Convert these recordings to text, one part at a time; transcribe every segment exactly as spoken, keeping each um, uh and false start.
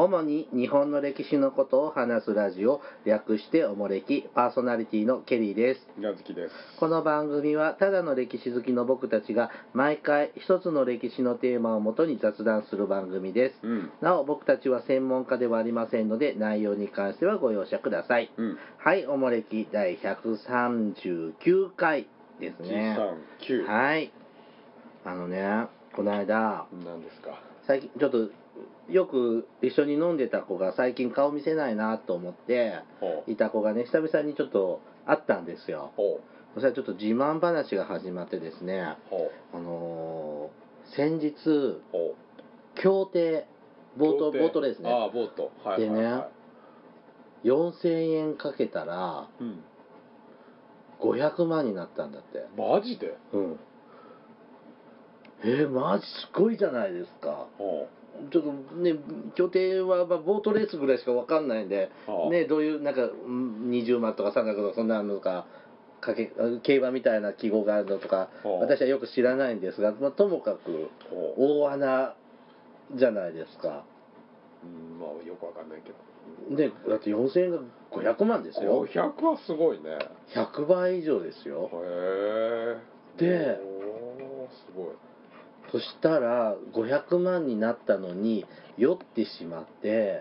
主に日本の歴史のことを話すラジオ、略しておもれき、パーソナリティのケリーです。 宮月です。 この番組はただの歴史好きの僕たちが毎回一つの歴史のテーマをもとに雑談する番組です。 うん、 なお僕たちは専門家ではありませんので、内容に関してはご容赦ください。 うん、 はい、おもれきだいひゃくさんじゅうきゅうかいですね。 ひゃくさんじゅうきゅう。 はい。あのね、この間、 何ですか。 最近ちょっとよく一緒に飲んでた子が最近顔見せないなと思っていた子がね、久々にちょっと会ったんですよ。そしたらちょっと自慢話が始まってですね、あのー、先日競艇ボートボートレースね。 ああ、ボート、はいはいはい、でね、 よんせんえんかけたらごひゃくまんになったんだって。 マジで？ うん。えー、マジすごいじゃないですか。ちょっとね、競艇はまあボートレースぐらいしか分かんないんで、ね、どういうなんかにじゅうまんとかさんびゃくとかそんなのかかけ競馬みたいな記号があるのとか私はよく知らないんですが、まあ、ともかく大穴じゃないですか。 うん、まあよく分かんないけど。 でだってよんせんえんがごひゃくまんですよ。 ごひゃくはすごいね。 ひゃくばい以上ですよ。 へえ。 で、 おすごい。 そしたらごひゃくまんになったのに酔ってしまって、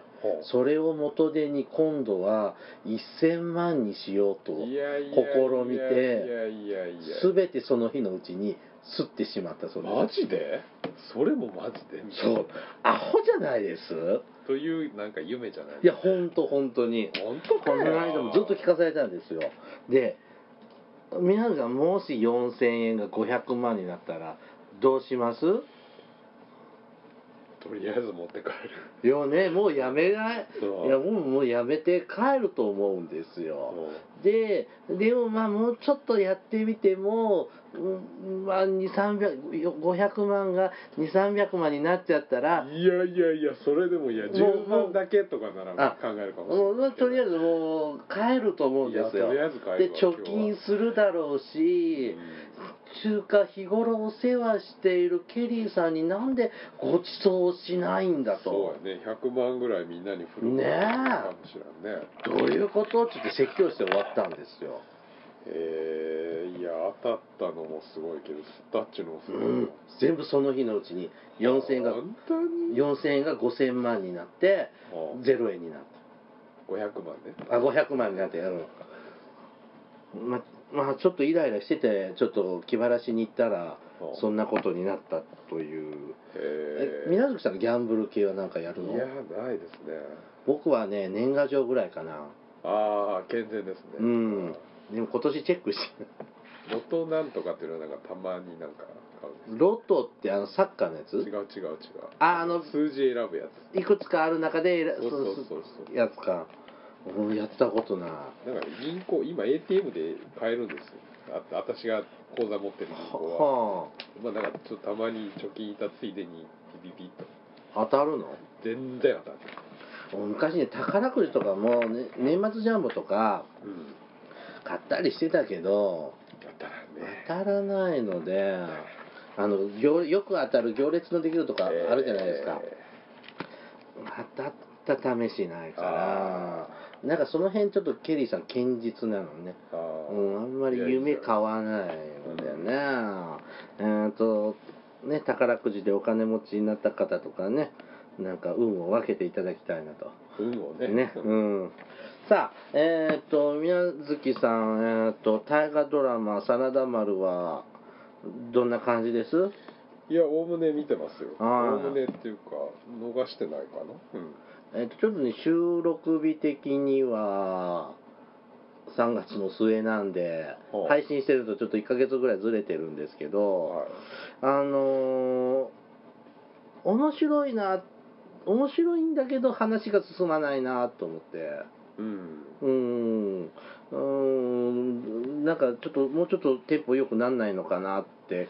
それを元手に今度はせんまんにしようと試みて、全てその日のうちに吸ってしまったそうです。 マジで？それもマジで？ そう、アホじゃないですというなんか夢じゃない？ いや本当本当に本当かよ。 この間もずっと聞かされたんですよ。で、皆さんもしよんせんえんがごひゃくまんになったらどうします？ とりあえず持って帰る。 いやね、もうやめない。いやもうもうやめて帰ると思うんですよ。で、でもまあもうちょっとやってみても、うん、まあにせんさんびゃく、ごひゃくまんがにせんさんびゃくまんになっちゃったら、 いやいやいや、それでもいやじゅうまんだけとかなら考えるかもしれない。 もうとりあえずもう帰ると思うんですよ。 とりあえず帰る。 で貯金するだろうし、中華日頃お世話しているケリーさんになんでご馳走しないんだと。 そうやね、ひゃくまんぐらいみんなに振るねえかもしれんね。 どういうことって言って説教して終わったんですよ。 えー、いや当たったのもすごいけど、スタッチのもすごい、うん、 全部その日のうちによんせんえんがよんせんえんがごせんまんになってゼロえんになった。 ごひゃくまんね。 あ、ごひゃくまんになって、あのままあちょっとイライラしててちょっと気晴らしに行ったらそんなことになったという。え、宮崎さんギャンブル系は何かやるの？ いやないですね。 僕はね年賀状ぐらいかな。 ああ健全ですね。 うん。でも今年チェックしてロトなんとかっていうのはなんかたまになんか買うんです。 ロトってあのサッカーのやつ？ 違う違う違う。 あ、あの数字選ぶやつ。 いくつかある中でそうそうそうそうやつか。俺やったことない。 なんか銀行今 エーティーエム で買えるんですよ。あ私が口座持ってる銀行は。はあ、まあなんかちょっとたまに貯金いたついでにビビビッと。 当たるの？ 全然当たる。 昔ね宝くじとかも、ね、年末ジャンボとか買ったりしてたけど、 当たらね。 当たらないので、あの行よく当たる行列のできるとかあるじゃないですか。えー、当たった試しないから、なんかその辺ちょっとケリーさん堅実なのね。あ,、うん、あんまり夢買わないのでね。えーとね、宝くじでお金持ちになった方とかね、なんか運を分けていただきたいなと。 運をね。 ね、うん。さあ、えっ、ー、と宮月さん、えっ、ー、と大河ドラマ真田丸はどんな感じです？ いや、おおむね見てますよ。おおむねっていうか逃してないかな。うん。 えっ、ー、とちょっとね収録日的にはさんがつの末なんで、はあ、配信してるとちょっといっかげつぐらいずれてるんですけど、はい、あのー、面白いな面白いんだけど話が進まないなと思って、うんうんうんなんかちょっともうちょっとテンポ良くなんないのかなって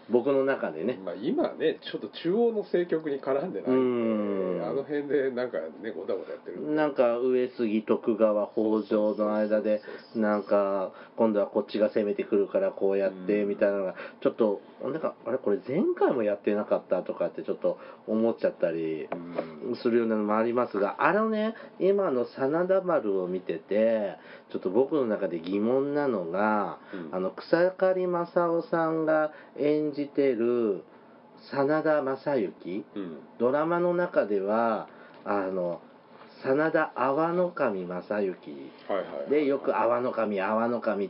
僕の中でね。 まあ今ねちょっと中央の政局に絡んでないんで、あの辺でなんかねごたごたやってる。 なんか上杉徳川北条の間でなんか今度はこっちが攻めてくるからこうやってみたいなのがちょっとなんかあれこれ前回もやってなかったとかってちょっと思っちゃったりするようなのもありますが、あのね今の真田丸を見ててちょっと僕の中で疑問なのが、うん、あの草刈正雄さんが演じてる真田昌幸、うん、ドラマの中ではあの真田阿波守正幸でよく阿波守阿波守って、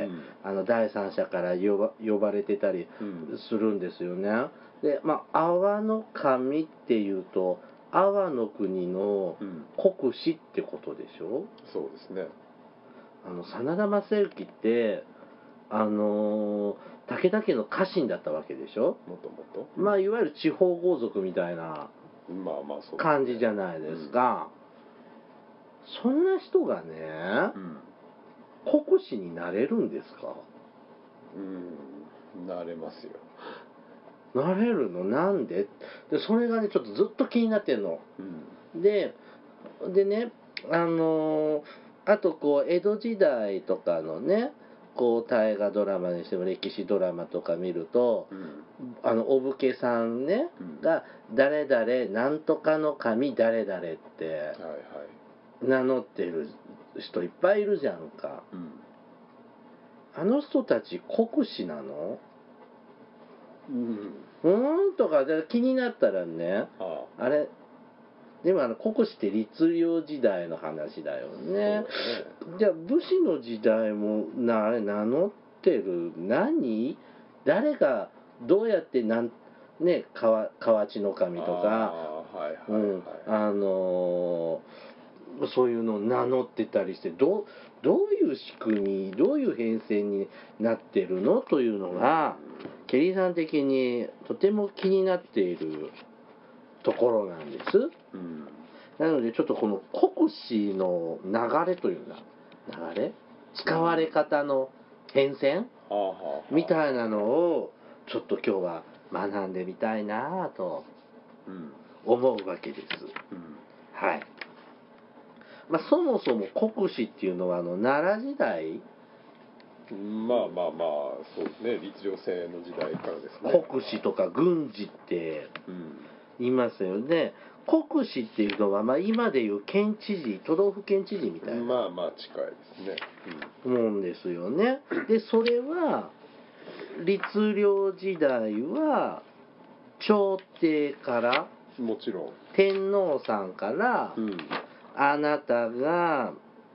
うん、あの第三者から呼ば、呼ばれてたりするんですよね。でまあ阿波守っていうと阿波の国の国司ってことでしょ、うん、 そうですね。 あの真田昌幸ってあのー、武田家の家臣だったわけでしょ。 もともと、 まあいわゆる地方豪族みたいな感じじゃないですか。そんな人がね、うん、国司になれるんですか？ うん、なれますよ。 なれるの？なんで？でそれがねちょっとずっと気になってんの、うん、ででねあのー、あとこう江戸時代とかのねこう大河ドラマにしても歴史ドラマとか見ると、うん、あのお武家さんね、うん、が誰々なんとかの神誰々って、はいはい名乗ってる人いっぱいいるじゃんか、うん、あの人たち国司なの？うんうんとかで気になったらね、ああ、あれでもあの国司って律令時代の話だよね。ねじゃあ武士の時代もなあれ名乗ってる何誰がどうやってなんね河内の神とかあ、はいはいはいうん、あのーそういうのを名乗ってたりしてどう、どういう仕組みどういう編成になってるのというのがケリーさん的にとても気になっているところなんです、うん、なのでちょっとこの国司の流れというか流れ使われ方の変遷、うん、みたいなのをちょっと今日は学んでみたいなと思うわけです、うん、はい。まあ、そもそも国司っていうのはあの奈良時代まあまあまあそうですね律令制の時代からですね。 国司とか軍司って言いますよね、うん、国司っていうのは、まあ、今でいう県知事都道府県知事みたいなまあまあ近いですね、 うん、もんですよね。でそれは律令時代は朝廷からもちろん天皇さんから、うんあなたが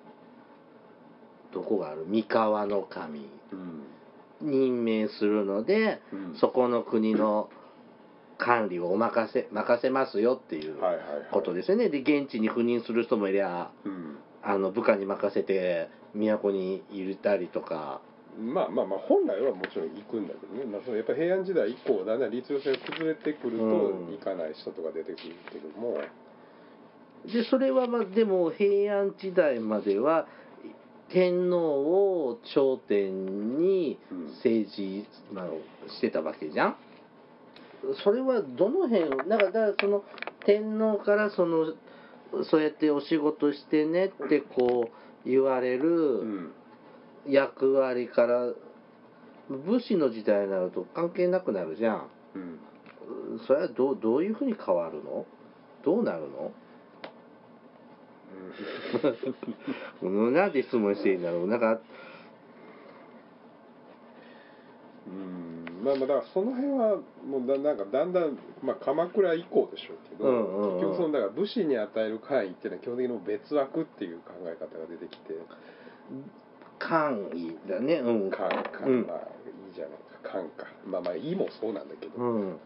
どこがある三河の神、うん、任命するので、うん、そこの国の管理をお任せ任せますよっていうことですよね、はいはいはい、で現地に赴任する人もいりゃ、うん、あの部下に任せて都にいたりとかまあまあまあ本来はもちろん行くんだけどね、まあ、そのやっぱり平安時代以降だんだん律令制が崩れてくると行かない人とか出てくるけども、うんでそれはまあでも平安時代までは天皇を頂点に政治、うんまあ、してたわけじゃん。それはどの辺だからだからその天皇からそのそうやってお仕事してねってこう言われる役割から武士の時代になると関係なくなるじゃん、うん、それはどう、どういうふうに変わるの？どうなるの？なんで質問していいんだろうなんかうんまあまあだからその辺はもうだなんかだんだん、まあ、鎌倉以降でしょうけど、うんうんうん、結局そのだから武士に与える官位っていうのは基本的に別枠っていう考え方が出てきて官位だねうん官官、うん、まあいいじゃないか官かまあまあいいもそうなんだけど、うんうん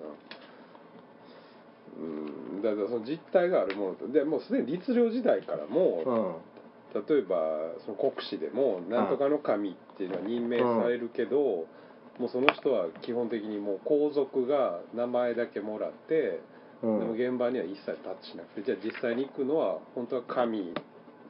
うん、だからその実態があるものとでもうすでに律令時代からも、うん、例えばその国司でもなんとかの神っていうのは任命されるけど、うん、もうその人は基本的にもう皇族が名前だけもらって、うん、でも現場には一切タッチしなくてじゃあ実際に行くのは本当は神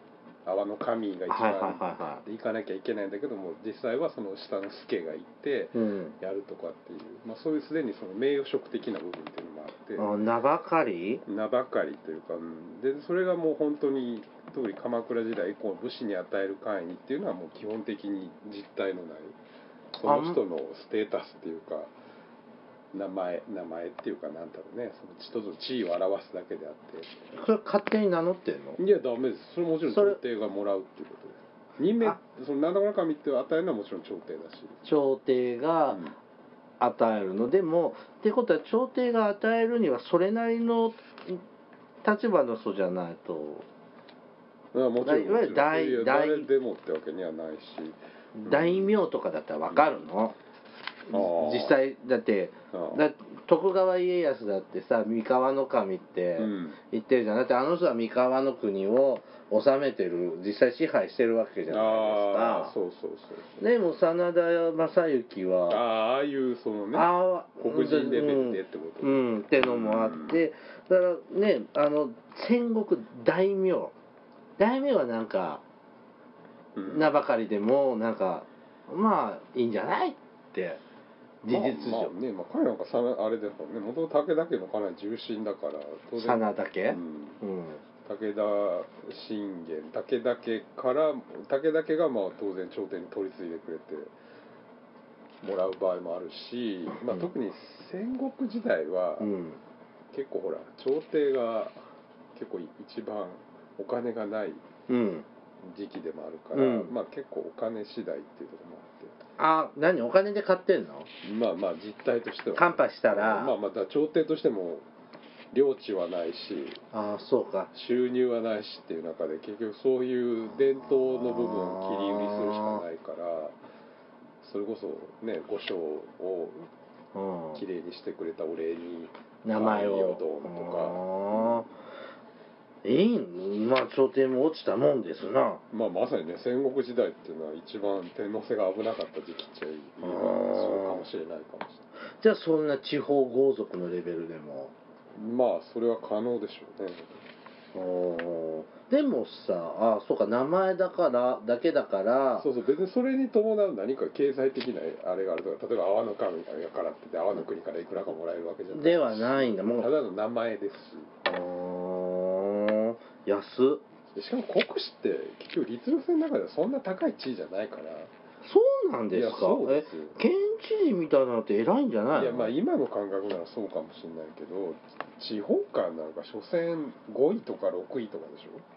阿波の神が一はいはい番はいはで行かなきゃいけないんだけども、実際はその下の助が行ってうんやるとかっていう、まあ、そういうすでにその名誉職的な部分っていうのもあって、 あ名ばかり名ばかりというか、うん、でそれがもう本当に特に鎌倉時代以降武士に与える官位っていうのはもう基本的に実体のないその人のステータスっていうか名前名前っていうかなんだろうね、その一つの地位を表すだけであって、 それ勝手に名乗ってんの？ いやダメです。それもちろん朝廷がもらうっていうことです。任命、そのなんだかの神って与えるのはもちろん朝廷だし、 朝廷が与えるの、うん、でもってことは朝廷が与えるにはそれなりの立場の人じゃないと、 あもちろん、いわゆる大大誰でもってわけにはないし、 大名とかだったら分かるの、うん、実際だってだ徳川家康だってさ三河の神って言ってるじゃん、だってあの人は三河の国を治めてる、実際支配してるわけじゃないですか。 あそうそうそうそう。 でも真田正幸はあああいうそのね黒人レベルでってこと、 うん、うん、ってのもあって、だからねあの戦国大名大名はなんか、うん、名ばかりでもなんかまあいいんじゃないって事実上、 まあ、まあね、まあ、彼なんかさあれですもんね、元々武田家のかなり重臣だから当然真田家、うんうん、武田信玄武田家から武田家がまあ当然朝廷に取り継いでくれてもらう場合もあるし、まあ、特に戦国時代は、うん、結構ほら朝廷が結構一番お金がない時期でもあるから、うん、まあ結構お金次第っていうところもあって。 あ、何お金で買ってんの？ まあまあ実態としては、 カンパしたらまあまた朝廷としても領地はないし、 あそうか収入はないしっていう中で結局そういう伝統の部分を切り売りするしかないから、それこそね御所をきれいにしてくれたお礼に名前をドンとか。 いいまあ朝廷も落ちたもんですな。 まあまさにね戦国時代っていうのは一番天皇制が危なかった時期っちゃいいそうかもしれないかもしれない。 じゃあそんな地方豪族のレベルでもまあそれは可能でしょうね。 おでもさあそうか名前だからだけだからそうそう別にそれに伴う何か経済的なあれがあるとか例えば阿波の神やからって阿波の国からいくらかもらえるわけじゃないではないんだもうただの名前ですし。 安っしかも国司って結局律令制の中ではそんな高い地位じゃないから。 そうなんですか。 そうですよ。 え県知事みたいなのって偉いんじゃないの？ いやまあ今の感覚ならそうかもしれないけど地方間なんか所詮ごいとかろくいとかでしょ。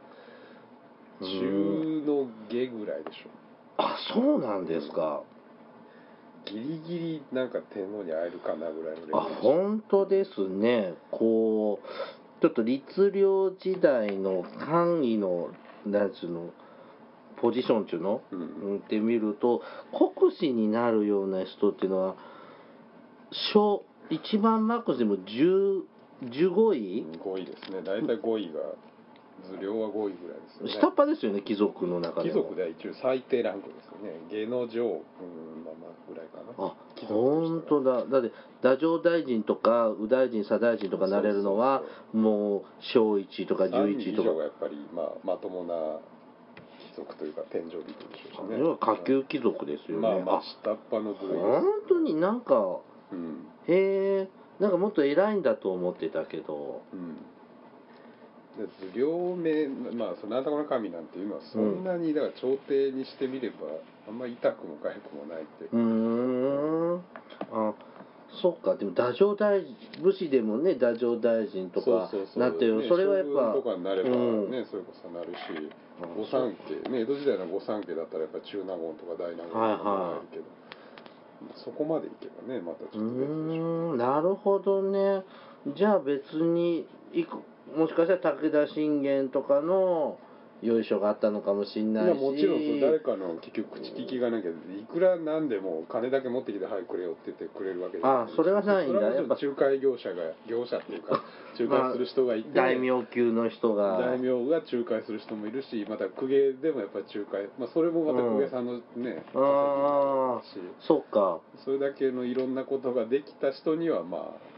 中の下ぐらいでしょ。 あそうなんですか。 ギリギリなんか天皇に会えるかなぐらいのレベルでしょ。 あ本当ですね。こうちょっと律令時代の官位のなんつうのポジションっていうの、うん、って見ると国司になるような人っていうのは小一番マックスでもじゅうごい？ ごいですね。大体ごいが図領はごいぐらいですよね。 下っ端ですよね貴族の中でも。貴族では一応最低ランクですよね。下の上、うんまあまあぐらいかな。 あ本当だ。だって太政大臣とか右大臣左大臣とかなれるのはもう小いちとかじゅういちとか。 以上がやっぱりまあまともな貴族というか天上人でしょうしね。 要は下級貴族ですよね。 まあまあ下っ端の部類です。 本当になんか、 うん、 へえなんかもっと偉いんだと思ってたけど。 うん図領名まあそのなんとかの神なんていうのはそんなにだから朝廷にしてみればあんまり痛くも痒くもないっていう。 うーんあそっかでも太政大武士でもね太政大臣とかなってるそれはやっぱ将軍とかになればね、うん、それこそなるし御三家ね江戸時代の御三家だったらやっぱ中納言とか大納言とかもらえるけど、はいはい、そこまでいけばねまたちょっと別でしょう。 うーんなるほどね。じゃあ別にいくもしかしたら武田信玄とかのよいしょがあったのかもしれないし、 もちろんその誰かの結局口利きがなきゃいくらなんでも金だけ持ってきてはいくれよって言ってくれるわけじゃない。 あそれはないんだ。 やっぱ仲介業者が業者っていうか仲介する人がいて、 まあ、大名級の人が大名が仲介する人もいるしまた公家でもやっぱり仲介、まあ、それもまた公家さんのね、 うん、ああそっかそれだけのいろんなことができた人にはまあ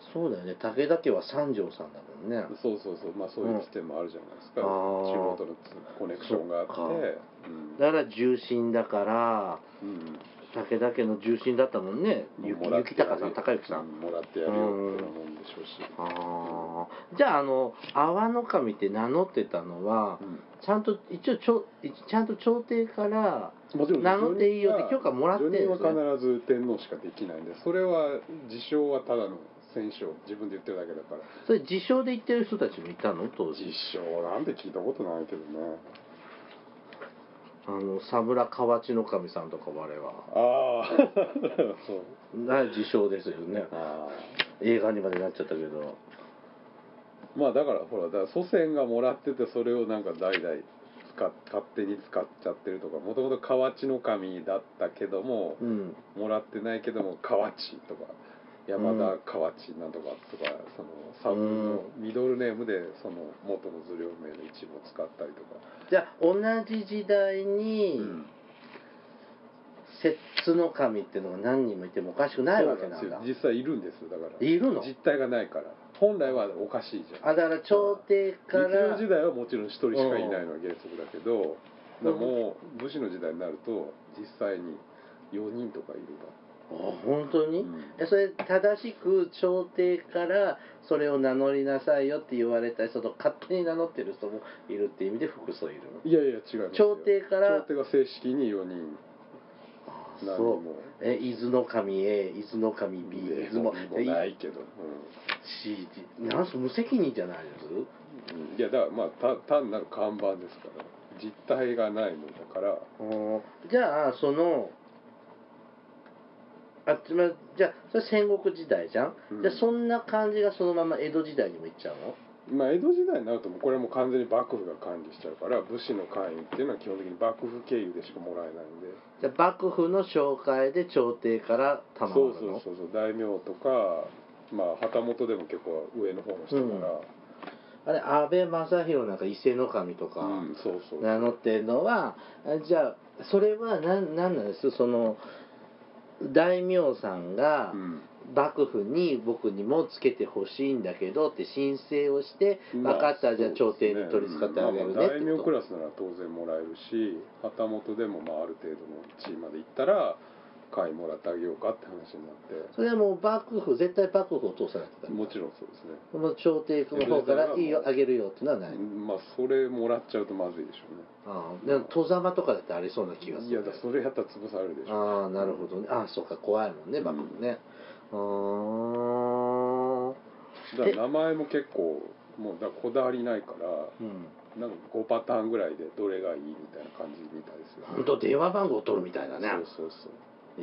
そうだよね、武田家は三条さんだもんね。 そうそうそう、まあそういうつてもあるじゃないですか、 うん、 地元のコネクションがあって、 うん、だから重臣だから、うん、武田家の重臣だったもんね、雪高さん、高之さん、 うん、もらってやるよって思うんでしょうし、うん、 あじゃあ、あの阿波の神って名乗ってたのは、うん、ちゃんと一応ちょちゃんと朝廷から名乗っていいよって許可もらってるんですね。 叙任は必ず天皇しかできないんで、それは自称はただの戦勝、自分で言ってるだけだから。 それ自称で言ってる人たちもいたの当時。 自称なんて聞いたことないけどね。 あの佐村河内の神さんとか我はああそうな自称ですよね。あ映画にまでなっちゃったけど、 まあだからほらだから祖先がもらってて、それをなんか代々使勝手に使っちゃってるとか、もともと河内の神だったけども、うん、もらってないけども河内とか山田河内なんとかとか、そのサブのミドルネームでその元の図領名の一部を使ったりとか。 じゃあ同じ時代に、うん、摂津の神っていうのが何人もいてもおかしくないわけなんだ。 そうなんですよ、実際いるんですよ。だからいるの実態がないから、本来はおかしいじゃん。 あだから朝廷から律令時代はもちろん一人しかいないのは原則だけど、だもう武士の時代になると実際によにんとかいるわ。 あ本当に、うん、それ正しく朝廷からそれを名乗りなさいよって言われた人と勝手に名乗ってる人もいるっていう意味で複数いるの。 いやいや違いますよ。朝廷から朝廷が正式によにん。 何人もえ伊豆の神 A、伊豆の神 B、伊豆もないけど、うん、 C、なんす無責任じゃないです。 うん、いやだからまあた単なる看板ですから、実体がないのだから。 じゃあそのあつまじゃあそれ戦国時代じゃん、うん、じゃあそんな感じがそのまま江戸時代にもいっちゃうの。 まあ江戸時代になるともうこれはもう完全に幕府が管理しちゃうから、武士の官位っていうのは基本的に幕府経由でしかもらえないんで。 じゃあ幕府の紹介で朝廷から賜るの。 そうそうそうそう、大名とかまあ旗本でも結構上の方の人から、うん、 あれ安倍正弘なんか伊勢の神とか名乗ってるのは、うん、じゃあそれは何なんですその大名さんが幕府に僕にもつけてほしいんだけどって申請をして、分かったじゃあ朝廷に取り使ってあげるねって大名クラスなら当然もらえるし、旗本でもまあある程度の地位まで行ったら会員もらってあげようかって話になって、 それはもう幕府絶対幕府を通さないと。 もちろんそうですね。 その朝廷の方からいいよあげるよっていうのはない。 まあそれもらっちゃうとまずいでしょうね。 ああでも戸様とかだってありそうな気がする。 いやだそれやったら潰されるでしょ。 ああなるほどね。ああそうか怖いもんね幕府ね。うん、あだから名前も結構もうだこだわりないから、うん、なんかごパターンぐらいでどれがいいみたいな感じみたいですよ。 本当電話番号取るみたいだね。 そうそうそう。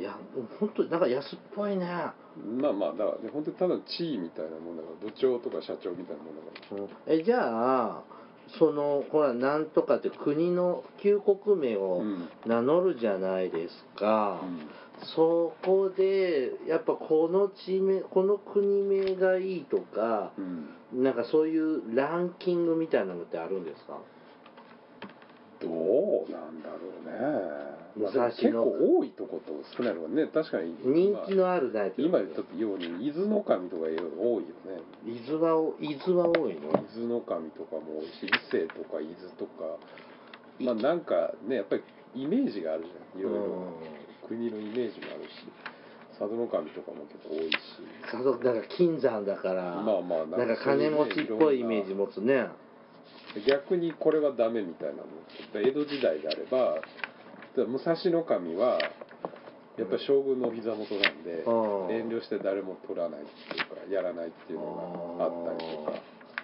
いや本当なんか安っぽいね。 まあまあだからね本当にただの地位みたいなもんだから部長とか社長みたいなもんだから。 うん、えじゃあそのほらなんとかって国の旧国名を名乗るじゃないですか、うん、そこでやっぱこの地名この国名がいいとか、うん、なんかそういうランキングみたいなのってあるんですか。 どうなんだろうね。まあ、結構多いとこと少ないのがね、確かに人気のあるタイプ。 今言ったように伊豆の神とかいろいろ多いよね。 伊豆は伊豆は多いの。 伊豆の神とかも多いし、伊勢とか伊豆とか、まあなんかねやっぱりイメージがあるじゃん。いろいろ国のイメージもあるし。佐渡の神とかも結構多いし。 佐渡だから金山だから。まあまあなんか、なんか金持ちっぽいイメージ持つね。 逆にこれはダメみたいなの。江戸時代であれば。武蔵の神はやっぱり将軍のお膝元なんで、うん、遠慮して誰も取らないっていうかやらないっていうのがあったりとか。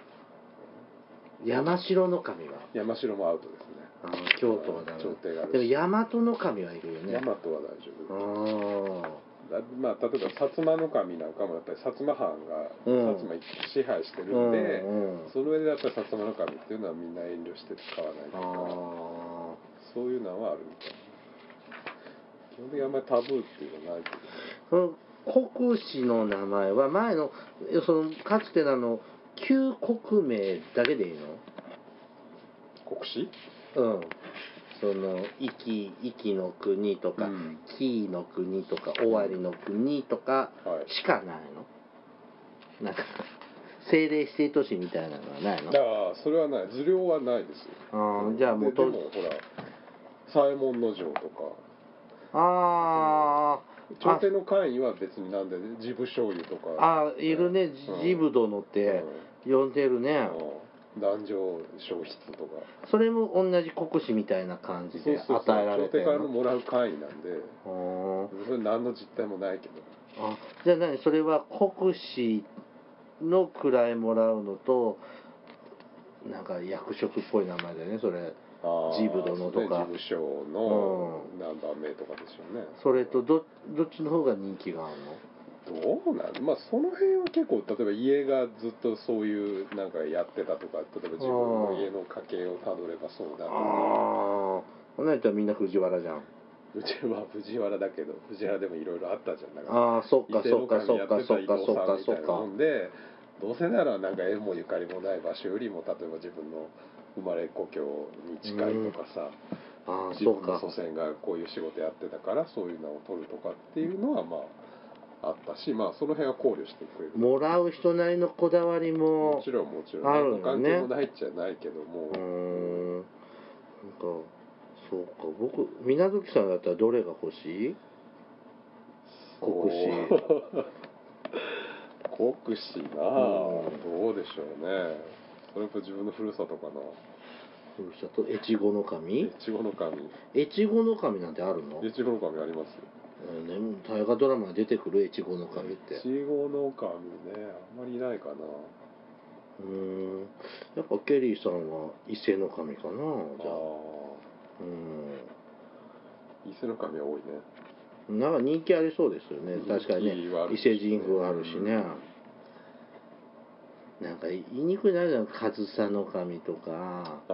山城の神は山城もアウトですね。 あ京都はダメ。 朝廷があるし。 でも大和の神はいるよね。 大和は大丈夫。あまあ例えば薩摩の神なんかもやっぱり薩摩藩が薩摩支配してるんで、うんうん、その上でやっぱり薩摩の神っていうのはみんな遠慮して使わないとか、そういうのはあるみたいな。基本的にあんまりタブーっていうのはないけど、ね、 国司の名前は前のそのかつてのあの旧国名だけでいいの？ 国司？ うん。その壱岐壱岐の国とか、うん、紀伊の国とか尾張の国とかしかないの？ なんか政令指定都市みたいなのはないの？ ああそれはない、受領はないですよ。 あじゃあもうででもほら左衛門尉とかああ朝廷の官位は別になんで治部醤油とかあいるね、治部殿って呼んでるね、 うん、壇上消失とかそれも同じ国士みたいな感じで与えられてるの？ 朝廷からもらう官位なんでそれ何の実態もないけど。 あじゃあ何それは国士の位もらうのとなんか役職っぽい名前だよねそれ、治部殿とか事務所の何番目とかですよね、 うん、それと ど, どっちの方が人気があるの？ どうなんまあその辺は結構例えば家がずっとそういうなんかやってたとか例えば自分の家の家系をたどればそうだとか、 ああこんなん言ったらみんな藤原じゃん。 うちは藤原だけど藤原でもいろいろあったじゃん。だからああそっかそっかそっかそっかそっかそっかでどうせならなんか縁もゆかりもない場所よりも例えば自分の生まれ故郷に近いとかさ、 うん、あ自分の祖先がこういう仕事やってたからそういうのを取るとかっていうのはまああったし、まあその辺は考慮してくれる。 もらう人なりのこだわりももちろんもちろんあるよね。 関係もないっちゃないけども。 うーんなんかそうか僕水無月さんだったらどれが欲しい？国士国士なあ、うん、どうでしょうね。それと自分のふるさとかな。 ふるさと越後の神？ 越後の神越後の神なんてあるの？ 越後の神ありますよ。 えーね、大河ドラマに出てくる越後の神って越後の神ねあんまりいないかな。 うーんやっぱケリーさんは伊勢の神かな。じゃあうん伊勢の神は多いね。 なんか人気ありそうですよね。確かにね伊勢神宮あるしね、うん、なんか言いにくいなるじゃん上総の神とかあ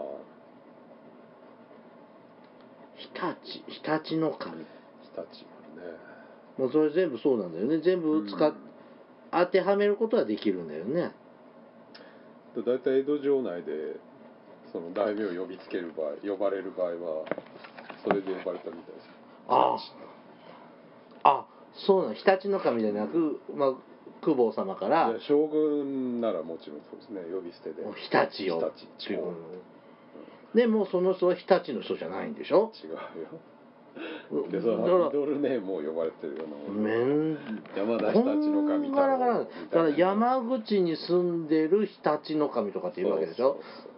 日立日立の神日立もねもうそれ全部そうなんだよね。全部使っ、うん、当てはめることはできるんだよね。 だいたい江戸城内でその大名を呼びつける場合呼ばれる場合はそれで呼ばれたみたいです。 ああそうなの。日立の神じゃなく、まあ、公方様からいや将軍ならもちろんそうですね呼び捨てで日立を日立、うん、 でもその人は日立の人じゃないんでしょ。 違うよでそのミドルネームを呼ばれてるようなめん山田日立の神だからだから山口に住んでる日立の神とかっていうわけでしょ。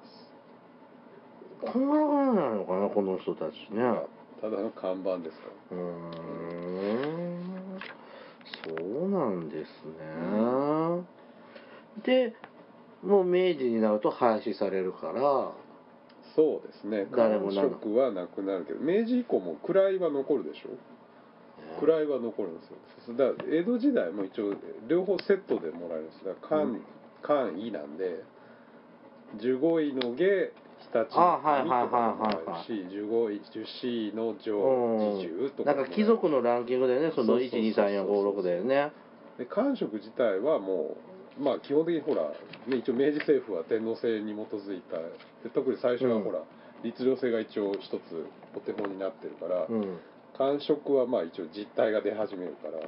こんなことなのかなこの人たちね。 ただの看板ですから。 うーんそうなんですね、うん、でもう明治になると廃止されるからそうですね官職はなくなるけど明治以降も位は残るでしょ。位は残るんですよ。だから江戸時代も一応両方セットでもらえるんです。だから官、うん、官位なんでじゅうごいの下日立の神とかもあるしじゅうごいじゅう四位の上侍従とかなんか貴族のランキングだよね。そのいちにさんよんごろくだよね。 で官職自体はもうまあ基本的にほら、ね、一応明治政府は天皇制に基づいたで特に最初はほら、うん、律令制が一応一つお手本になってるから、うん、官職はまあ一応実態が出始めるから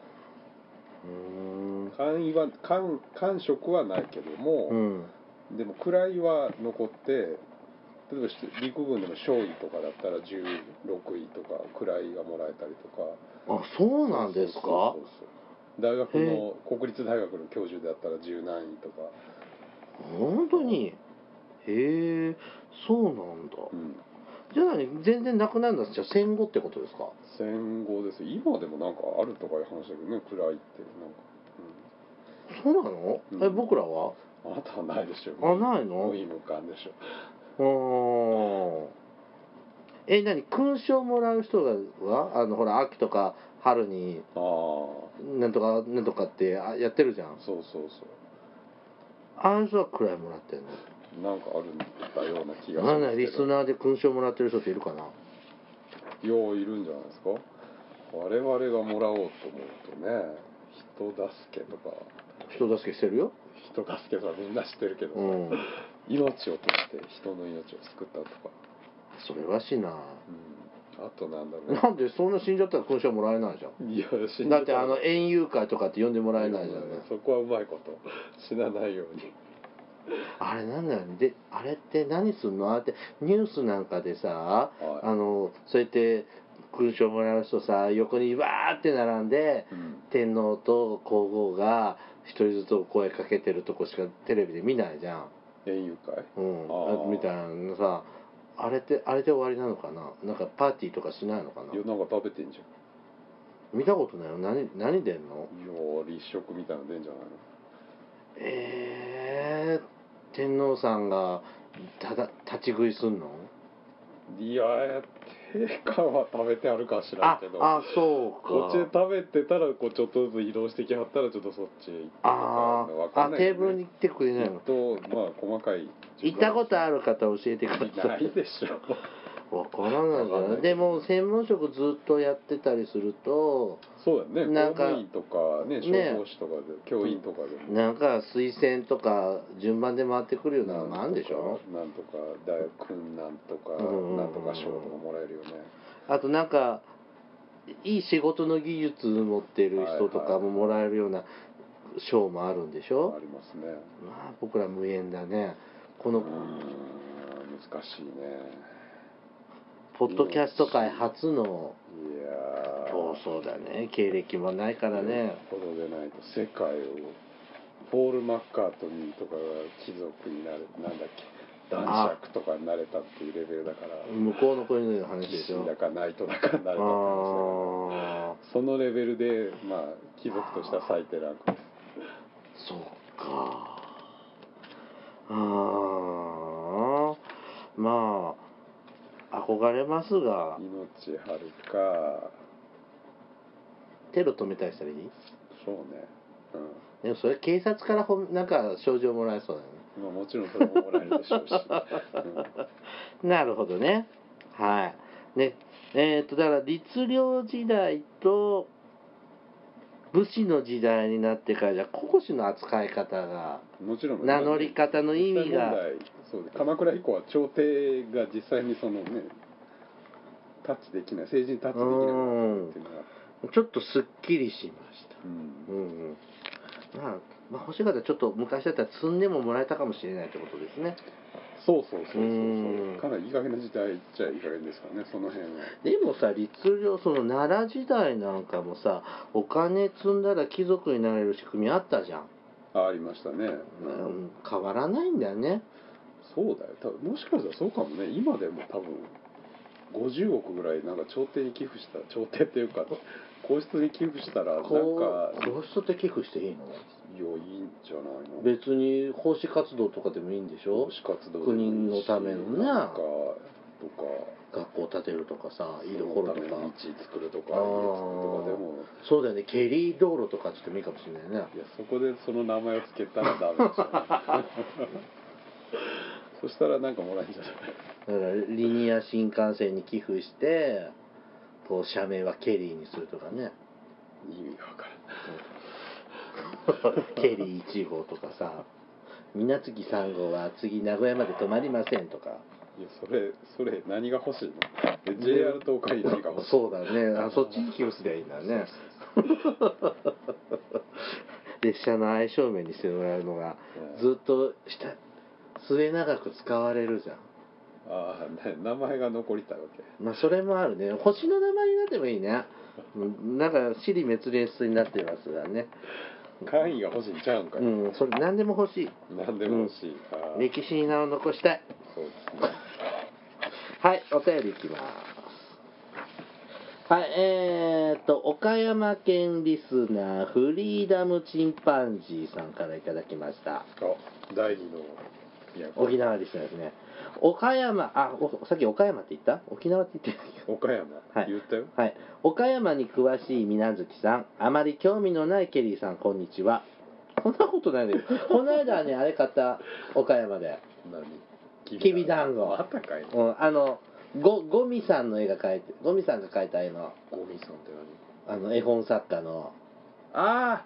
官位は 官, 官職はないけども、うん、でも位は残って例えば陸軍でも少尉とかだったらじゅうろくいとか位がもらえたりとか。 あそうなんですか。そうそうそうそう大学の国立大学の教授であったら十何位とか。 本当に。へえそうなんだ、うん、じゃあ何全然なくなるんですじゃあ戦後ってことですか。 戦後です。今でもなんかあるとかいう話だけどね位ってなんか、 うん、そうなの、うん、え僕らはあなたはないでしょ。 あないの。 無意無感でしょ。 あえ何勲章もらう人がはあのほら秋とか春になんとかなんとかってやってるじゃん。 そうそうそうああいう人はくらいもらってんの。なんかあるんだような気がしますけど。なんリスナーで勲章もらってる人っているかな。 よういるんじゃないですか。我々がもらおうと思うとね人助けとか人助けしてるよ。 人助けとかみんな知ってるけどさ、うん、命を落として人の命を救ったとかそれはしな、うん、 あとなんだろうなんでそんな死んじゃったら勲章もらえないじゃん。 いや死んじゃったらだってあの園遊会とかって呼んでもらえないじゃんね。 そこはうまいこと死なないようにあれなんだよね。であれって何すんの？あれってニュースなんかでさ、 はい、 あのそうやって勲章もらう人さ、横にわーって並んで、うん、天皇と皇后が一人ずつ声かけてるとこしかテレビで見ないじゃん。 園遊会、 うん、みたいなのさ、あれってあれで終わりなのかな。なんかパーティーとかしないのかな。 いやなんか食べてんじゃん。見たことないよ。何何出んの？ いや立食みたいなの出んじゃないの。 えー、天皇さんがただ立ち食いすんの？ いや陛下は食べてあるか知らんけど、 ああそうか、 こっちで食べてたらこうちょっとずつ移動してきはったらちょっとそっちへ行ってとかわかんない、ね、 ああテーブルに来てくれないのとまあ細かい行ったことある方教えてください。 ないでしょわからないじゃない。でも専門職ずっとやってたりするとそうだよね。 なんか公務員とかね消防士とかで、ね、教員とかでもなんか推薦とか順番で回ってくるようなのもあるんでしょ。 なんとか大学なんとか、うん、なんとか賞とかもらえるよね。あとなんかいい仕事の技術持ってる人とかももらえるような賞もあるんでしょ。 ありますね。 まあ僕ら無縁だね。このうーん難しいね。 ポッドキャスト界初のいやそうそうだね経歴もないからね。 ほどでないと世界をポール・マッカートニーとかが貴族になるなんだっけ男爵とかになれたっていうレベルだから向こうの国の話でしょ。 だかナイトだかになれたって話だからそのレベルでまあ貴族としては最低ランクです。 そうかああまあ憧れますが命はるかテロ止めたりしたらいい？ そうね、 うん、でもそれ警察からほなんか賞状もらえそうだよね。 まあもちろんそれももらえるでしょうし、 うん、なるほどねはいねえー、っとだから律令時代と武士の時代になってからじゃ公使の扱い方がもちろん名乗り方の意味がそうで鎌倉以降は朝廷が実際にそのねタッチできない政治にタッチできなくなったっていうのがちょっとすっきりしました、 うんうんうんまあ、まあ欲しかったらちょっと昔だったら積んでももらえたかもしれないってことですね。 そうそうそうそうそうかなりいい加減な時代っちゃいい加減ですからねその辺は。 でもさ律令その奈良時代なんかもさお金積んだら貴族になれる仕組みあったじゃん。 あ, ありましたね、 うん、変わらないんだよね。 そうだよ多分もしかしたらそうかもね。今でも多分ごじゅうおくぐらいなんか朝廷に寄付した朝廷っていうか皇室に寄付したらなんか皇室って寄付していいの？ いやいいんじゃないの。 別に奉仕活動とかでもいいんでしょ。 奉仕活動国のためのねなんかとか学校建てるとかさいいところとか道作るとか家作るとかでもそうだよねケリー道路とかって言ってもいいかもしれないね。いやそこでその名前を付けたらダメでしょそしたらなんかもらえるんじゃない。 だからリニア新幹線に寄付してこう社名はケリーにするとかね。 意味が分からんケリーいち号とかさ水月さん号は次名古屋まで止まりませんとか。 いやそれそれ何が欲しいの。 ジェイアール 東海何が欲しい。 そうだねあそっちに寄付すりゃいいんだね列車の相性面にしてもらうのがずっと下末永く使われるじゃん。 ああ、ね、名前が残りたいわけ。 まあそれもあるね。星の名前になってもいいね。なんか支離滅裂になってますがね。 会員が欲しいんちゃうんかい。 うん、それ何でも欲しい。 何でも欲しい。 うん、歴史に名を残したい。 そうですね。 はい、お便りいきます。はい、えーと、岡山県リスナー、フリーダムチンパンジーさんからいただきました。 あ、第二の沖縄リスナーですね。岡山、あ、さっき岡山って言った？沖縄って言ってた。岡山、 はい、 言ったよ。 はい。岡山に詳しい水無月さん、あまり興味のないケリーさん、こんにちは。そんなことないです。この間ね、あれ買った、岡山で。 何？ きびだんご。 あったかい。 うん、あの、ご、ゴミさんの絵が描いて、ゴミさんが描いた絵の。 ゴミさんって何？あの、絵本作家の。 ああ、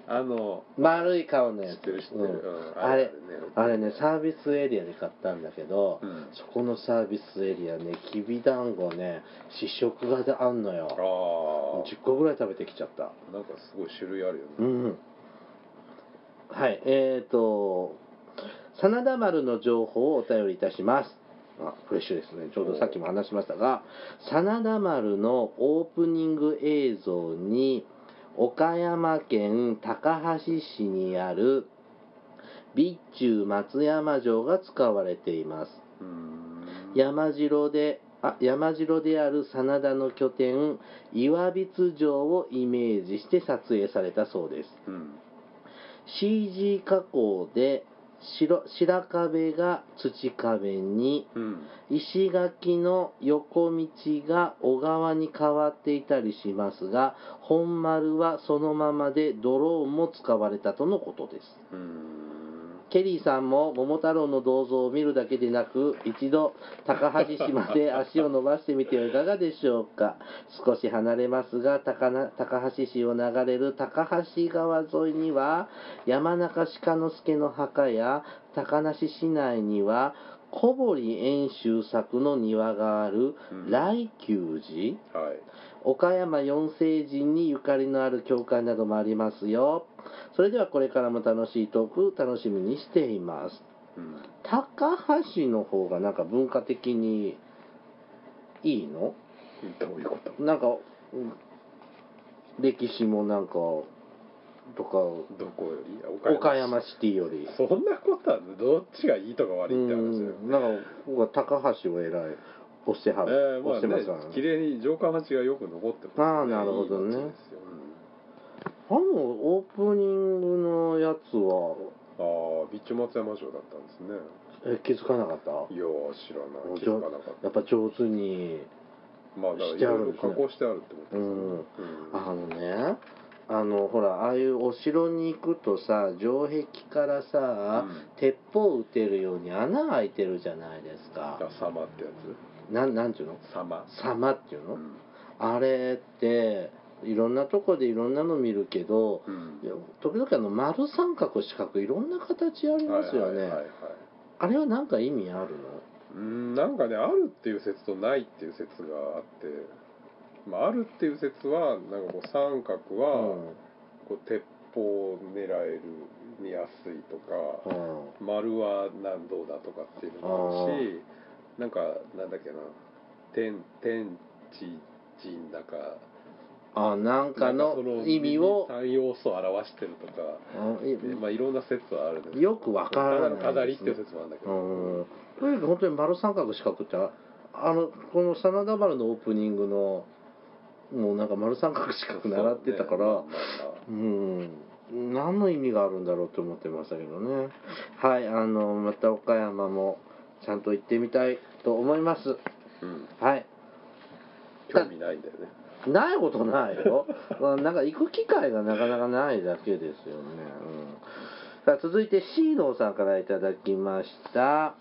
あの丸い顔のやつ。 知ってる知ってる、 うんうんあれあれねあれねサービスエリアで買ったんだけど、 うんそこのサービスエリアねきびだんごね試食があんのよ。 あじゅっこぐらい食べてきちゃった。 あなんかすごい種類あるよね、 うんはいえーと真田丸の情報をお便りいたします。あフレッシュですね。ちょうどさっきも話しましたが、真田丸のオープニング映像に岡山県高梁市にある備中松山城が使われています。 うーん山城であ山城である真田の拠点岩櫃城をイメージして撮影されたそうです。 うんシージー 加工で白白壁が土壁に、 うん石垣の横道が小川に変わっていたりしますが、本丸はそのままでドローンも使われたとのことです。 うーんケリーさんも桃太郎の銅像を見るだけでなく、一度高梁市まで足を伸ばしてみてはいかがでしょうか。少し離れますが、高な高梁市を流れる高梁川沿いには山中鹿之助の墓や、高梨市内には小堀遠州作の庭がある来久寺、 はい岡山四聖神にゆかりのある教会などもありますよ。それではこれからも楽しいトーク楽しみにしています。 うん高橋の方がなんか文化的にいいの？ どういうことなんかうん歴史もなんかとかどこより岡山シティよりそんなことはどっちがいいとか悪いって話だよ、 うんなんか僕は高橋をえらい押してはる、 えー、まあね押してますからね。 綺麗に城下町がよく残ってます、ね、 ああなるほどね。 いい町ですよ、 あのオープニングのやつはうん、ああ備中松山城だったんですね。 え気づかなかった？ いや知らない気づかなかったやっぱ上手にまあだからいろいろ加工してあるってことですね、 うんうんあのねあのほらああいうお城に行くとさ城壁からさ、 うん、 鉄砲撃てるように穴開いてるじゃないですか。 あ様ってやなんなんていうのつ様様っていうの、 うん、 あれっていろんなとこでいろんなの見るけど、 うん、 時々あの丸三角四角いろんな形ありますよね、 はいはいはいはい、 あれは何か意味あるの？ うんなんかねあるっていう説とないっていう説があって、まあ、あるっていう説はなんかこう三角はこう鉄砲を狙える見やすいとか、 うん、 丸は何度だとかっていうのもあるし、なんかなんだっけな天天地人だかあなんかの意味を三要素を表してるとか、 うんまあいろんな説はあるんですけどよくわからないですね、 飾りっていう説もあるんだけど、 うんとにかく本当に丸三角四角ってあのこの真田丸のオープニングのもうなんか丸三角四角習ってたから、う、ねまあまあまあ、うん何の意味があるんだろうと思ってましたけどね。はいあのまた岡山もちゃんと行ってみたいと思います、 うん、 はい興味ないんだよね。 ないことないよなんか行く機会がなかなかないだけですよね、うん、さあ続いてシーノーさんからいただきました。はい、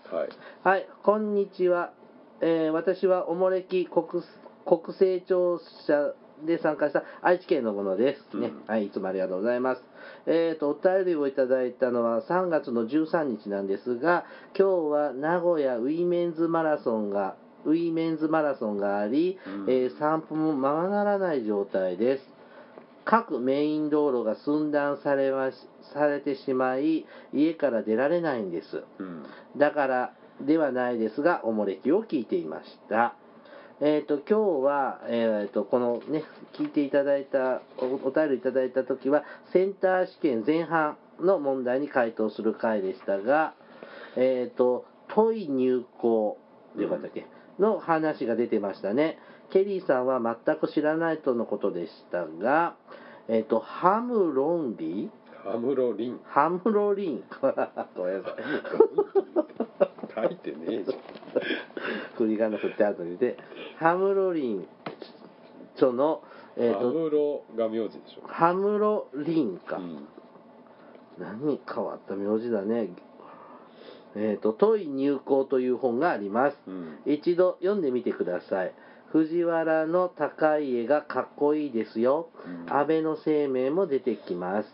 はい、こんにちは、えー、私はおもれき国国勢調査で参加した愛知県のものですね、うん、はい、いつもありがとうございます。えーとお便りをいただいたのはさんがつのじゅうさんにちなんですが、今日は名古屋ウィメンズマラソンがウィメンズマラソンがあり、うんえー、散歩もままならない状態です。各メイン道路が寸断されましされてしまい、家から出られないんです、うん、だからではないですがおもれきを聞いていました。えーと今日は、えーとこのね聞いていただいた お, お便りいただいた時はセンター試験前半の問題に回答する回でしたが、えーと問い入校でよかったっけ、うん、の話が出てましたね。ケリーさんは全く知らないとのことでしたが、えーとハムロンリーハムロリンハムロリンごめんなさい書いてねえじゃん振り仮名振って後にでハムロリン著の、 えーと、ハムロが名字でしょ。 ハムロリンか、うん、何変わった名字だね。えーと問い入校という本があります、うん、一度読んでみてください。藤原の高い絵がかっこいいですよ、うん、安倍の生命も出てきます。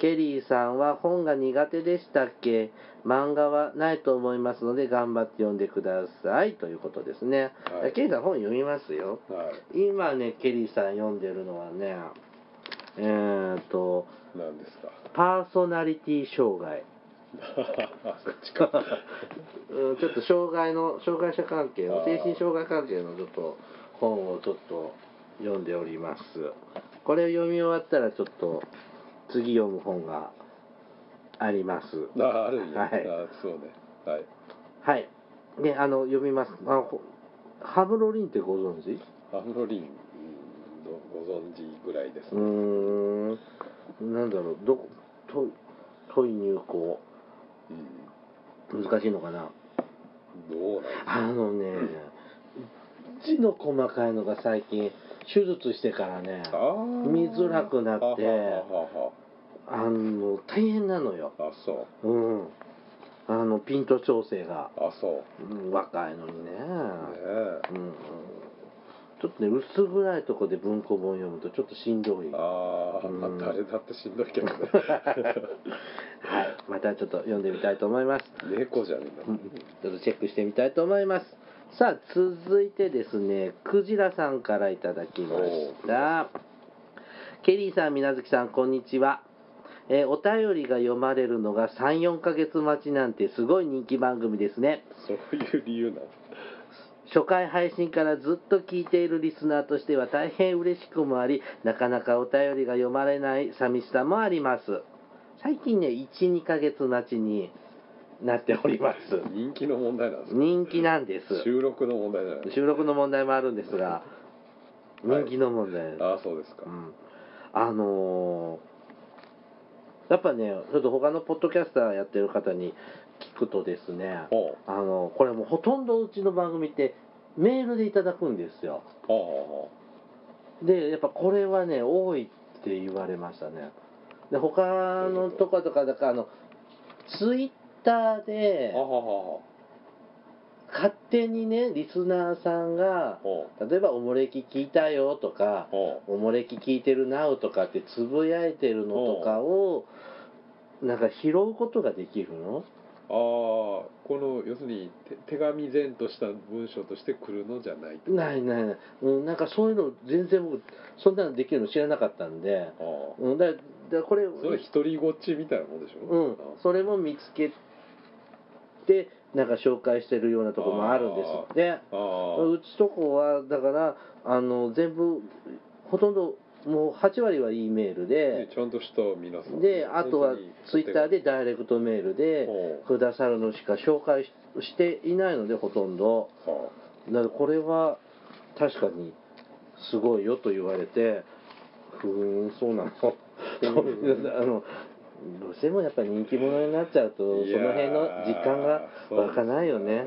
ケリーさんは本が苦手でしたっけ？漫画はないと思いますので頑張って読んでくださいということですね、はい、ケリーさん本読みますよ、はい、今ねケリーさん読んでるのはねえーっと何ですか？ パーソナリティ障害そっちかちょっと障害の障害者関係の精神障害関係のちょっと本をちょっと読んでおります。これを読み終わったらちょっと次読む本があります。 ああるんや、 はい、 あそうね、はいはいであの読みます。あのハムロリンってご存知？ ハムロリン、うん、ご存知ぐらいですね。 うーんなんだろうどと問い入稿、うん、難しいのかな。 どうなんですか？ あのね、字の細かいのが最近手術してからね見づらくなって、あの大変なのよ。 あそう。 うん。あのピント調整が。 あそう。 うん、若いのにね。ねえ。うん。 ちょっとね薄暗いとこで文庫本読むとちょっとしんどい。 ああ、うん、誰だってしんどいけどね。 はい、またちょっと読んでみたいと思います。 猫じゃねえんだ。 ちょっとチェックしてみたいと思います。さあ続いてですね、クジラさんからいただきました。ケリーさん、みなずきさん、こんにちは。えー、お便りが読まれるのがさん、よんかげつ待ちなんてすごい人気番組ですね。 そういう理由なの？ 初回配信からずっと聞いているリスナーとしては大変嬉しくもあり、なかなかお便りが読まれない寂しさもあります。最近ね、いち、にかげつ待ちになっております。 人気の問題なんですか？ 人気なんです。 収録の問題じゃない？ 収録の問題もあるんですが、人気の問題、はい、 ああそうですか、 うん、あのー、やっぱねちょっと他のポッドキャスターやってる方に聞くとですね、あのこれもうほとんどうちの番組ってメールでいただくんですよ。でやっぱこれはね多いって言われましたね。で他のとことかだからあのツイッターで勝手にねリスナーさんが例えば「おもれき聞いたよ」とか「おもれき聞いてるなう」とかってつぶやいてるのとかをなんか拾うことができるの？ ああこの要するに手紙前とした文章として来るのじゃないないないない、うん、なんかそういうの全然僕そんなのできるの知らなかったんで、うん、だだこれそれ独りごっちみたいなもんでしょ？ うんそれも見つけてなんか紹介してるようなところもあるんですって。うちとこはだからあの全部ほとんどもうはちわりは E メールで、 ちゃんとした皆さんであとはツイッターでダイレクトメールでくださるのしか紹介していないのでほとんど。だからこれは確かにすごいよと言われて、ふーんそうなのあのどうしてもやっぱり人気者になっちゃうとその辺の実感が湧かないよね。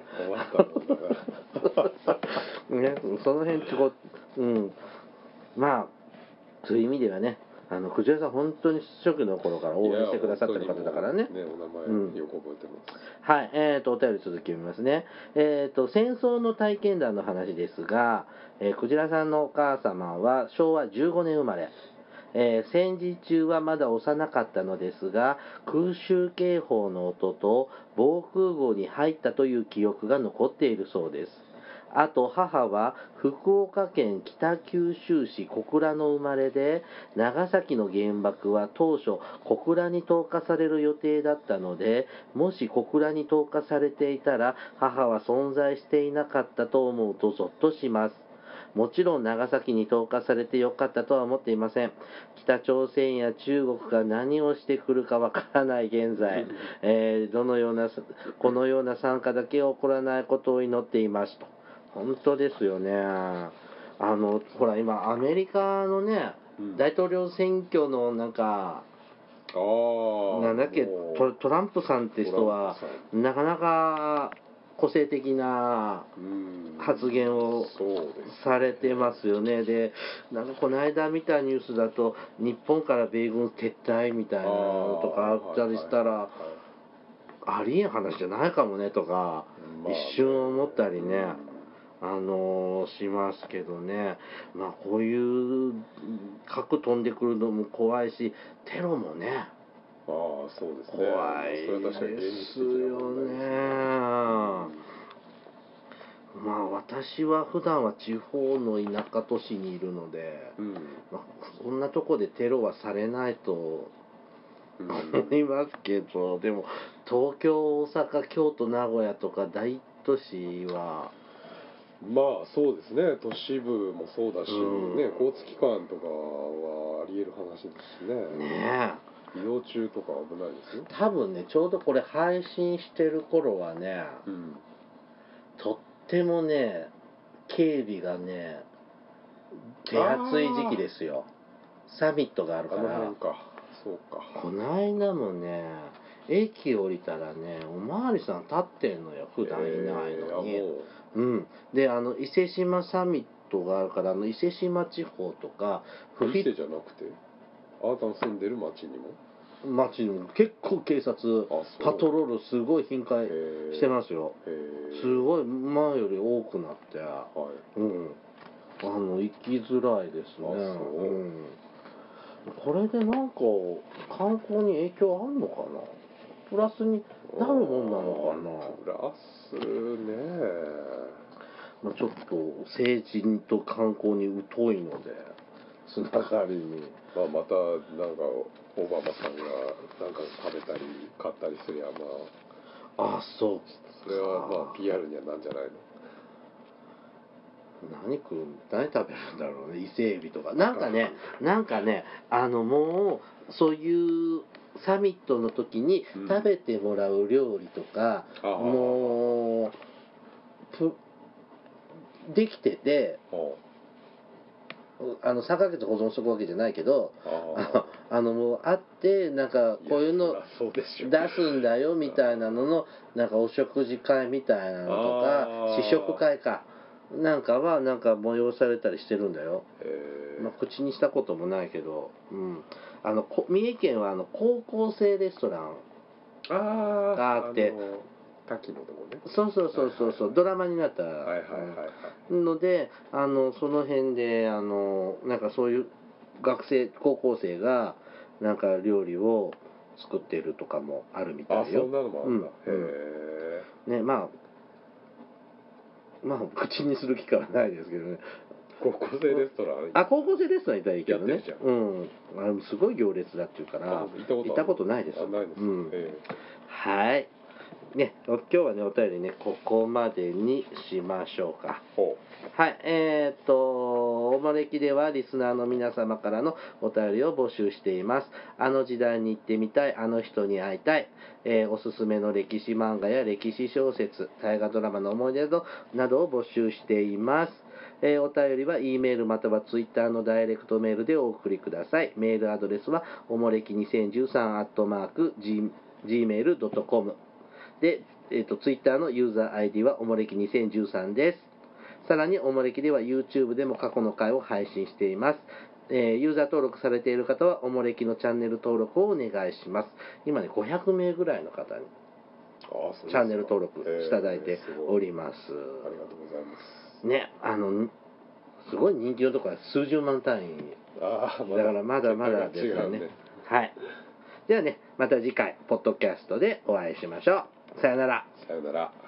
ねその辺ちょこうんまあそういう意味ではねあのクジラさん本当に初期の頃から応援してくださってる方だからね。 ねお名前よく覚えてます。 うん、はいえーとお便り続き読みますね。えーと戦争の体験談の話ですが、えー、クジラさんのお母様はしょうわじゅうごねん生まれ。えー、戦時中はまだ幼かったのですが空襲警報の音と防空壕に入ったという記憶が残っているそうです。あと母は福岡県北九州市小倉の生まれで長崎の原爆は当初小倉に投下される予定だったのでもし小倉に投下されていたら母は存在していなかったと思うとゾッとします。もちろん長崎に投下されてよかったとは思っていません。北朝鮮や中国が何をしてくるかわからない現在、えー、どのようなこのような惨禍だけ起こらないことを祈っていますと。本当ですよね。あのほら今アメリカのね、うん、大統領選挙のなんかあなんだっけ ト, トランプさんって人はなかなか個性的な発言をされてますよね。でなんかこの間見たニュースだと日本から米軍撤退みたいなのとかあったりしたらありえん話じゃないかもねとか一瞬思ったりね、あのー、しますけどね。まあこういう核飛んでくるのも怖いしテロもねああそうですね。 怖いそれは確かに現です実的なよ問題ですね。 ね。まあ私は普段は地方の田舎都市にいるので、 うんまあ、そんなとこでテロはされないとうん思いますけど、でも東京、大阪、京都、名古屋とか大都市はまあそうですね。都市部もそうだし、 うんね、交通機関とかはあり得る話ですしね。 ね移動中とか危ないですよ。 え、多分ねちょうどこれ配信してる頃はね、 うんとってもね警備がね手厚い時期ですよ。サミットがあるかあのら。 辺か。そうか。 こないだもね駅降りたらねおまわりさん立ってんのよ、普段いないのに、 えー、あもううんであの伊勢志摩サミットがあるから、あの伊勢志摩地方とか伊勢じゃなくてあなたの住んでる町にも町にも結構警察パトロールすごい頻回してますよ。すごい前より多くなって、 はい、 うんあの行きづらいですね。 あそう、 うん、これでなんか観光に影響あるのかな、プラスになるもんなのかな。 プラスね、 まあ、ちょっと政治と観光に疎いのでつながりに、 まあ、またなんかオバマさんがなんか食べたり買ったりすりゃまああそうそれはまあ ピーアール にはなんじゃないの。 何食う何食べるんだろうね、伊勢海老とかなんかねなんかねあのもうそういうサミットの時に食べてもらう料理とか、 うん、 もうぷできてて、あのさんかげつ保存しとくわけじゃないけど、ああのもうあってなんかこういうの出すんだよみたいなののなんかお食事会みたいなのとか試食会かなんかはなんか催されたりしてるんだよ。まあ、口にしたこともないけど、うん、あの三重県はあの高校生レストランがあって、 滝のとこね。 そうそうそうそうそう、ドラマになったので、あのその辺であのなんかそういう学生高校生がなんか料理を作ってるとかもあるみたいよ。 あ、そんなのもあるんだ。 うん、へえ。ね、まあまあ口にする機会はないですけどね。 高校生レストラン、 あ、高校生レストランいたらいいけどね。 うん、 あのすごい行列だっていうから行ったことないです。 あ、ないです。うん、 はい。ね、今日はねお便りねここまでにしましょうか。はい、えー、っとおもれきではリスナーの皆様からのお便りを募集しています。あの時代に行ってみたい、あの人に会いたい、えー、おすすめの歴史漫画や歴史小説、大河ドラマの思い出などを募集しています。えー、お便りは E メールまたは Twitter のダイレクトメールでお送りください。メールアドレスはおもれきにせんじゅうさんアットマーク ジーメールドットコムで、えーと、Twitter のユーザー アイディー はおもれきにせんじゅうさんです。さらにおもれきでは YouTube でも過去の回を配信しています。えー、ユーザー登録されている方はおもれきのチャンネル登録をお願いします。今ねごひゃくめいぐらいの方にチャンネル登録していただいております。 ありがとうございます。 ね、あのすごい人気のところは数十万単位。 あだからまだまだですよね。はい。ではね、また次回ポッドキャストでお会いしましょう。さよなら。 さよなら。